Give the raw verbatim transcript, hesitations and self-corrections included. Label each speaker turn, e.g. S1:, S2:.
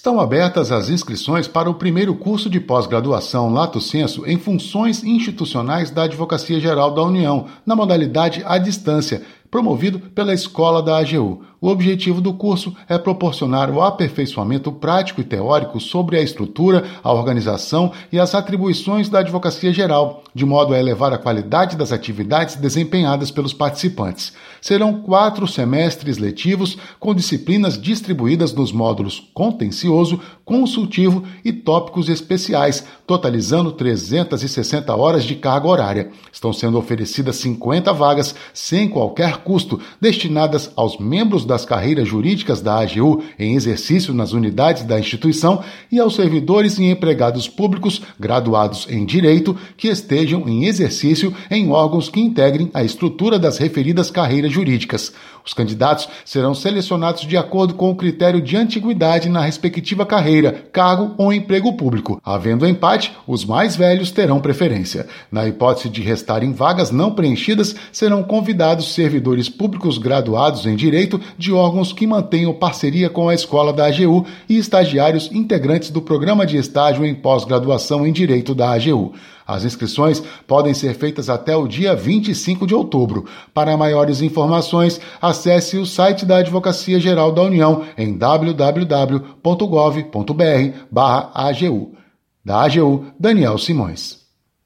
S1: Estão abertas as inscrições para o primeiro curso de pós-graduação Lato Sensu em Funções Institucionais da Advocacia Geral da União, na modalidade à distância, promovido pela Escola da A G U. O objetivo do curso é proporcionar o aperfeiçoamento prático e teórico sobre a estrutura, a organização e as atribuições da Advocacia Geral, de modo a elevar a qualidade das atividades desempenhadas pelos participantes. Serão quatro semestres letivos, com disciplinas distribuídas nos módulos contencioso, consultivo e tópicos especiais, totalizando trezentas e sessenta horas de carga horária. Estão sendo oferecidas cinquenta vagas, sem qualquer custo, destinadas aos membros das carreiras jurídicas da A G U em exercício nas unidades da instituição e aos servidores e empregados públicos graduados em Direito que estejam em exercício em órgãos que integrem a estrutura das referidas carreiras jurídicas. Os candidatos serão selecionados de acordo com o critério de antiguidade na respectiva carreira, cargo ou emprego público. Havendo empate, os mais velhos terão preferência. Na hipótese de restarem vagas não preenchidas, serão convidados servidores públicos graduados em Direito de órgãos que mantenham parceria com a Escola da A G U e estagiários integrantes do Programa de Estágio em Pós-Graduação em Direito da A G U. As inscrições podem ser feitas até o dia vinte e cinco de outubro. Para maiores informações, acesse o site da Advocacia Geral da União em w w w ponto gov ponto b r barra A G U. Da A G U, Daniel Simões.